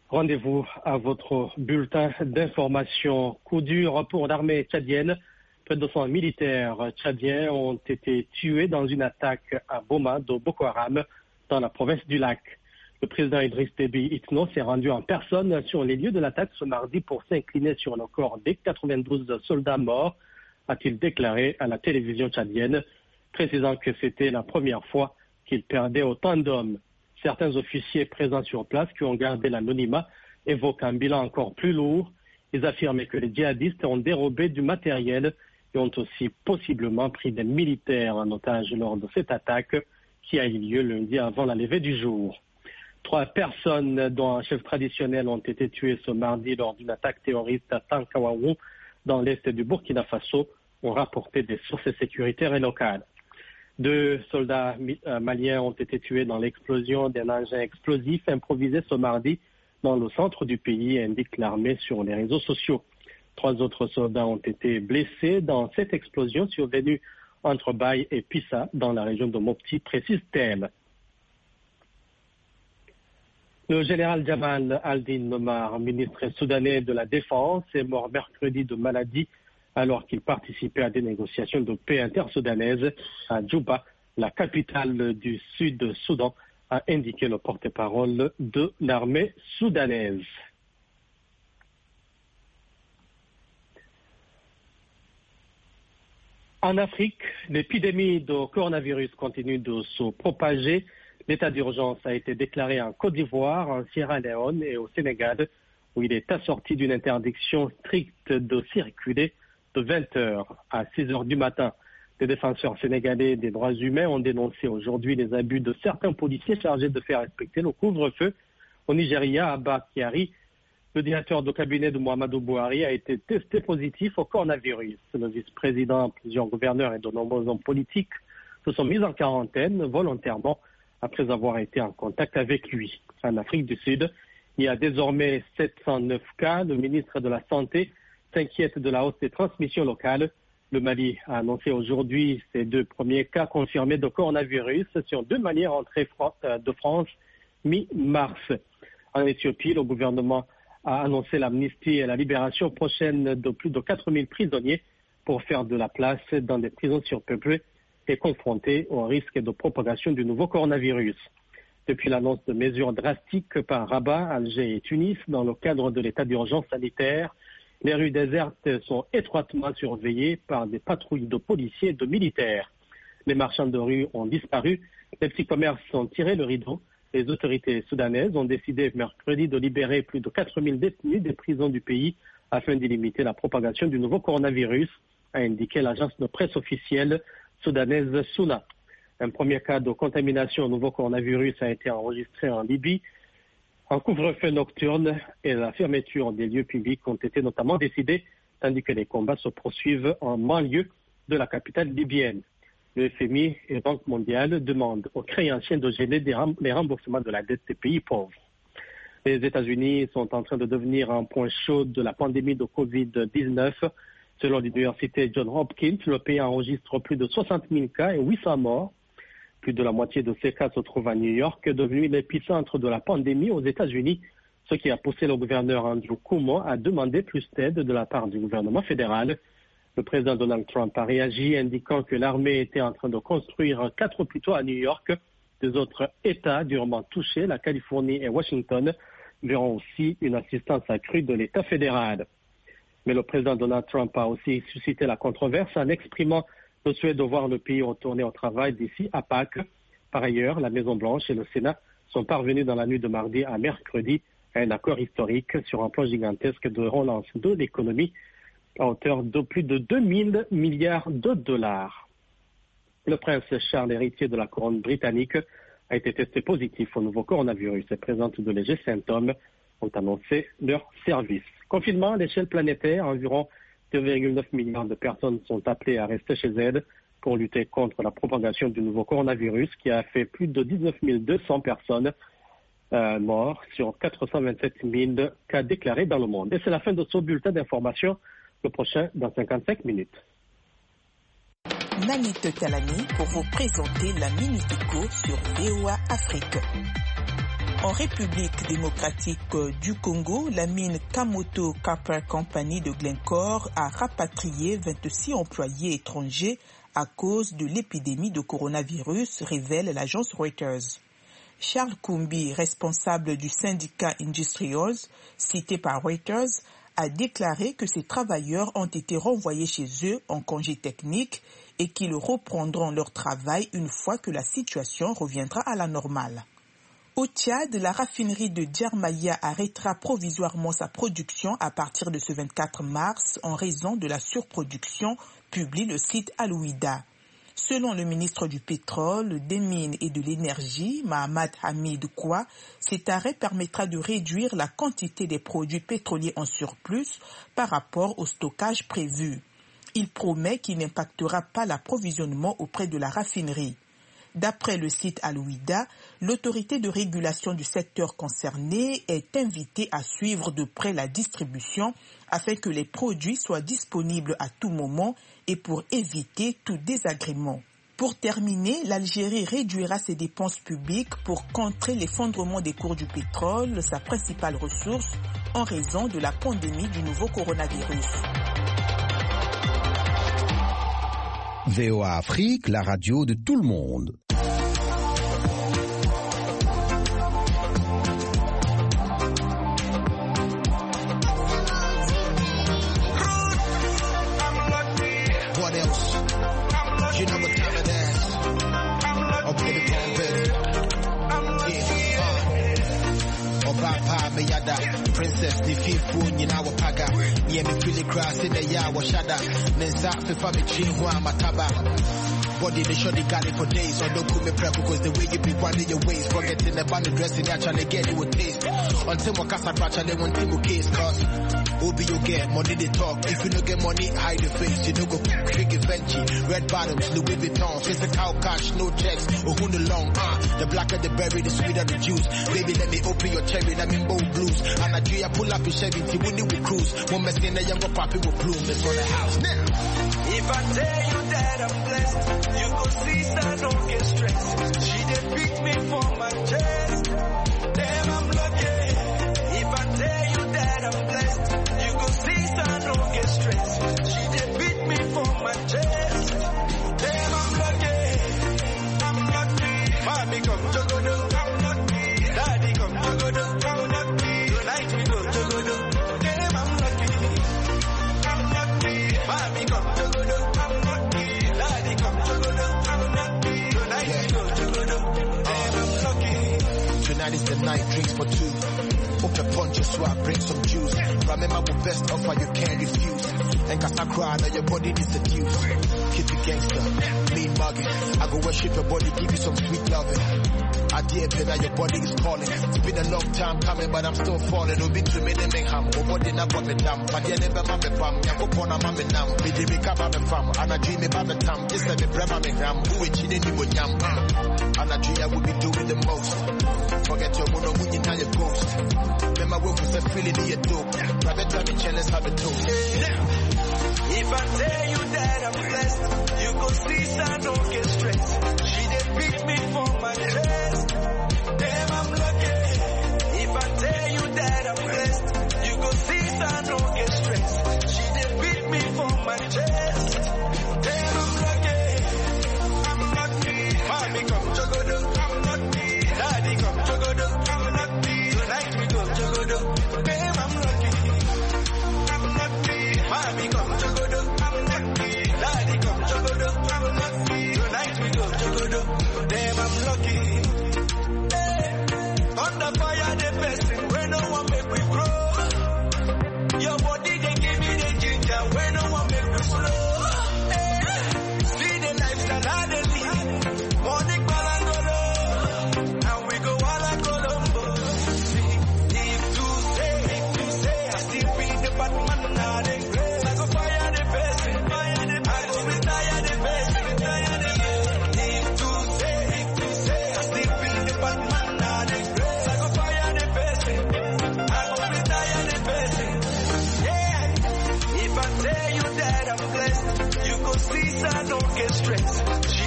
Rendez-vous à votre bulletin d'information. Coup dur pour l'armée tchadienne. Près de 200 militaires tchadiens ont été tués dans une attaque à Boma de Boko Haram dans la province du Lac. Le président Idriss Déby Itno s'est rendu en personne sur les lieux de l'attaque ce mardi pour s'incliner sur le corps des 92 soldats morts, a-t-il déclaré à la télévision tchadienne, précisant que c'était la première fois qu'il perdait autant d'hommes. Certains officiers présents sur place qui ont gardé l'anonymat évoquent un bilan encore plus lourd. Ils affirmaient que les djihadistes ont dérobé du matériel et ont aussi possiblement pris des militaires en otage lors de cette attaque qui a eu lieu lundi avant la levée du jour. 3 personnes, dont un chef traditionnel, ont été tuées ce mardi lors d'une attaque terroriste à Tankawawu, dans l'est du Burkina Faso, ont rapporté des sources sécuritaires et locales. 2 soldats maliens ont été tués dans l'explosion d'un engin explosif improvisé ce mardi dans le centre du pays, indique l'armée sur les réseaux sociaux. 3 autres soldats ont été blessés dans cette explosion survenue entre Baye et Pissa, dans la région de Mopti, précise-t-elle. Le général Jamal Aldin Nomar, ministre soudanais de la Défense, est mort mercredi de maladie alors qu'il participait à des négociations de paix intersoudanaises à Djouba, la capitale du Sud-Soudan, a indiqué le porte-parole de l'armée soudanaise. En Afrique, l'épidémie de coronavirus continue de se propager. L'état d'urgence a été déclaré en Côte d'Ivoire, en Sierra Leone et au Sénégal, où il est assorti d'une interdiction stricte de circuler de 20h à 6h du matin. Les défenseurs sénégalais des droits humains ont dénoncé aujourd'hui les abus de certains policiers chargés de faire respecter le couvre-feu. Au Nigeria, Abba Kyari, le directeur de cabinet de Muhammadu Buhari, a été testé positif au coronavirus. Le vice-président, plusieurs gouverneurs et de nombreux hommes politiques se sont mis en quarantaine volontairement après avoir été en contact avec lui. En Afrique du Sud, il y a désormais 709 cas. Le ministre de la Santé s'inquiète de la hausse des transmissions locales. Le Mali a annoncé aujourd'hui ses 2 premiers cas confirmés de coronavirus sur 2 manières entrées de France mi-mars. En Éthiopie, le gouvernement a annoncé l'amnistie et la libération prochaine de plus de 4000 prisonniers pour faire de la place dans des prisons surpeuplées et confrontés au risque de propagation du nouveau coronavirus. Depuis l'annonce de mesures drastiques par Rabat, Alger et Tunis dans le cadre de l'état d'urgence sanitaire, les rues désertes sont étroitement surveillées par des patrouilles de policiers et de militaires. Les marchands de rue ont disparu, les petits commerces ont tiré le rideau. Les autorités soudanaises ont décidé mercredi de libérer plus de 4000 détenus des prisons du pays afin de limiter la propagation du nouveau coronavirus, a indiqué l'agence de presse officielle soudanaise Souna. Un premier cas de contamination au nouveau coronavirus a été enregistré en Libye. Un couvre-feu nocturne et la fermeture des lieux publics ont été notamment décidés, tandis que les combats se poursuivent en banlieue de la capitale libyenne. Le FMI et la Banque mondiale demandent aux créanciers de gêner les remboursements de la dette des pays pauvres. Les États-Unis sont en train de devenir un point chaud de la pandémie de Covid-19. Selon l'université Johns Hopkins, le pays enregistre plus de 60 000 cas et 800 morts. Plus de la moitié de ces cas se trouvent à New York, devenu l'épicentre de la pandémie aux États-Unis, ce qui a poussé le gouverneur Andrew Cuomo à demander plus d'aide de la part du gouvernement fédéral. Le président Donald Trump a réagi, indiquant que l'armée était en train de construire 4 hôpitaux à New York. Des autres États durement touchés, la Californie et Washington, verront aussi une assistance accrue de l'État fédéral. Mais le président Donald Trump a aussi suscité la controverse en exprimant le souhait de voir le pays retourner au travail d'ici à Pâques. Par ailleurs, la Maison-Blanche et le Sénat sont parvenus dans la nuit de mardi à mercredi à un accord historique sur un plan gigantesque de relance de l'économie à hauteur de plus de 2000 milliards de dollars. Le prince Charles, héritier de la couronne britannique, a été testé positif au nouveau coronavirus et présente de légers symptômes, ont annoncé leur service. Confinement à l'échelle planétaire, environ 2,9 milliards de personnes sont appelées à rester chez elles pour lutter contre la propagation du nouveau coronavirus qui a fait plus de 19 200 personnes mortes sur 427 000 cas déclarés dans le monde. Et c'est la fin de ce bulletin d'information. Le prochain dans 55 minutes. Nanette Kalani pour vous présenter la Minute Éco sur VOA Afrique. En République démocratique du Congo, la mine Kamoto Copper Company de Glencore a rapatrié 26 employés étrangers à cause de l'épidémie de coronavirus, révèle l'agence Reuters. Charles Koumbi, responsable du syndicat Industrials, cité par Reuters, a déclaré que ces travailleurs ont été renvoyés chez eux en congé technique et qu'ils reprendront leur travail une fois que la situation reviendra à la normale. Au Tchad, la raffinerie de Djermaya arrêtera provisoirement sa production à partir de ce 24 mars en raison de la surproduction, publie le site Al-Ouida. Selon le ministre du Pétrole, des Mines et de l'Énergie, Mahamad Hamid Koua, cet arrêt permettra de réduire la quantité des produits pétroliers en surplus par rapport au stockage prévu. Il promet qu'il n'impactera pas l'approvisionnement auprès de la raffinerie. D'après le site Al-Ouida, l'autorité de régulation du secteur concerné est invitée à suivre de près la distribution afin que les produits soient disponibles à tout moment et pour éviter tout désagrément. Pour terminer, l'Algérie réduira ses dépenses publiques pour contrer l'effondrement des cours du pétrole, sa principale ressource, en raison de la pandémie du nouveau coronavirus. VOA Afrique, la radio de tout le monde. What else? You know what time it is. Oh, baby, baby. Obapa me yada, princess ni fifu ni na wapaga. Ye me feel grass in the ya washada. Nensa fefa me chinwa mataba. Body they sure they got it for days. Or don't put me prep because the way you be running your ways. Forgetting about the dressing, actually get it with taste. Until my casa actually one thing with case. Cause Obi you get money they talk. If you don't get money, hide your face. You don't go big Givenchy, red bottoms, Louis Vuitton, physical cash, no checks. Or who the long, the blacker the berry, the sweeter the juice. Baby, let me open your cherry, let me bold blues. And I do pull up in Chevy, when you will cruise. One mess in the younger poppy will bloom. It's on the house now. If I tell you that I'm blessed, you go see, so don't get stressed. She did beat me for my chest. Damn, I'm lucky. If I tell you that I'm blessed, you go see, so don't get stressed. She did beat me for my chest. Damn, I'm lucky. I'm lucky. Mommy come jogodo, I'm lucky. Daddy come jogodo, I'm lucky. Tonight we go jogodo. Damn, I'm lucky. I'm lucky. Mommy come jogodo, I'm lucky. Daddy come jogodo, I'm lucky. Tonight we go jogodo. Damn, I'm lucky. Tonight is the night, drinks for two. Hope the punch you so I bring some juice. Remember the best offer you can't refuse. And cause I cry, now your body is seduced. Keep it gangster, mean mugging. I go worship your body, give you some sweet loving. I dare pay that your body is calling. It's been a long time coming, but I'm still falling. Don't be to me, they make ham. Oh, body not what me damn. But yeah, never my pam. Yanko pona mame nam. Me de make up my fam. And I dream about the time. This time me brema me gram. Who is cheating you with yam? And I dream I will be doing the most. Forget your mono when you know your ghost. Remember when we said feeling in your dope. Private time in challenge have a toast. If I tell you that I'm blessed, you go see, so don't get stressed. She did beat me for my chest. Damn, I'm lucky. If I tell you that I'm blessed, you go see, so don't get stressed. She did beat me for my chest. Damn, I'm lucky. I'm lucky. Mommy come jogodo, I'm lucky. Daddy come jogodo, I'm lucky. Tonight we go jogodo. Damn, I'm lucky. I'm lucky. Mommy come jogodo, I'm lucky. Daddy come jogodo, I'm lucky. Tonight we go jogodo. Damn, I'm lucky. Under fire, the person, when no one make we grow. Your body, they give me the ginger, when no one make we slow. See the lifestyle I dey live. Morning balangolo, and we go all Colombo. If to say, I still be the Batman now. I go fire the person, I go retire the person. If to say, I still be the Batman now. If I tell you that I'm blessed, you go see, so don't get stressed.